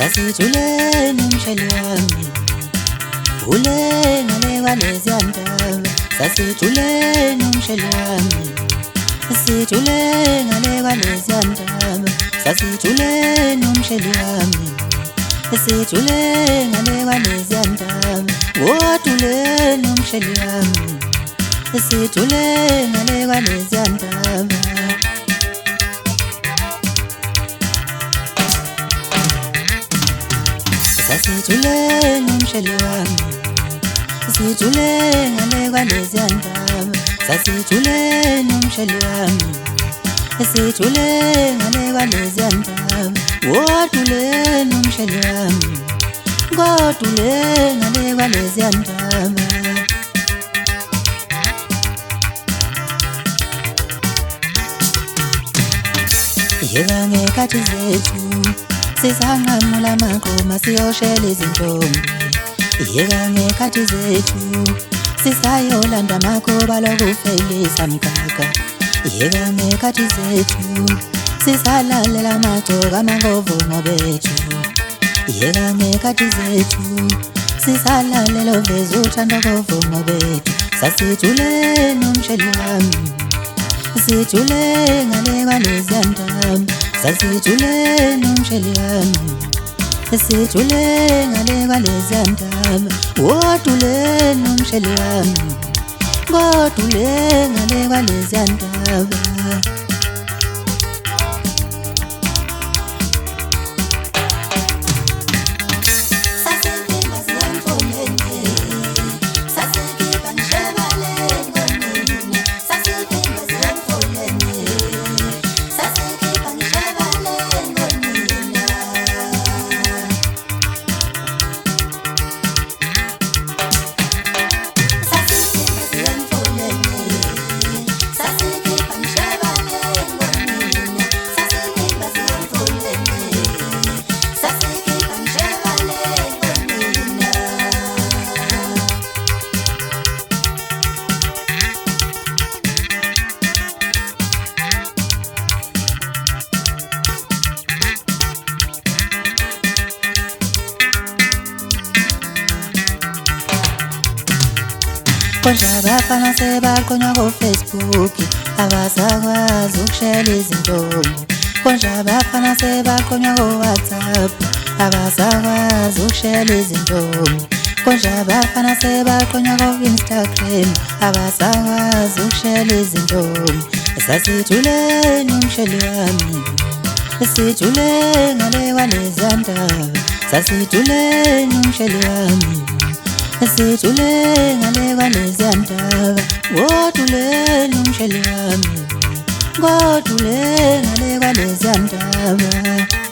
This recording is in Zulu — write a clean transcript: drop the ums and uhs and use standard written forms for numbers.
sasijule nomshali wami ule ngale kwaleziya ndaba sasijule nomshali wami sijule ngale kwaleziya ndaba sasijule nomshali wami sijule ngale kwaleziya ndaba wodule nomshali wami sijule ngale kwaleziya ndaba sasijule nomshali wami sijule ngale kwaleziya ndaba sasijule nomshali wami sijule ngale kwaleziya ndaba wodule nomshali wami kodule ngale kwaleziya ndaba yeka ngekhathi zethu sisanqamula amaqhuma siyoshela izintombi yeka ngekhathi zethu sisayolanda amakhoba lokufelisa mgaga yeka ngekhathi zethu sisalalela amagcoka amangovumo bethu yeka ngekhathi zethu sisalalela oveza uthando kovumo bethu sasijule nomshali wami sijule ngale kwaleziya ndaba sasijule nomshali wami sijule ngale kwaleziya ndaba wodule nomshali wami kodule ngale kwaleziya ndaba konje abafana sebaqonywa ko-Facebook abasakwazi ukushela izintombi konje abafana sebaqonywa ko-WhatsApp abasakwazi ukushela izintombi konje abafana sebaqonywa ko-Instagram abasakwazi ukushela izintombi sasijule nomshali wami sijule ngale kwaleziya ndaba sasijule nomshali wami sijule ngale kwaleziya ndaba wodule nomshali wami kodule ngale kwaleziya ndaba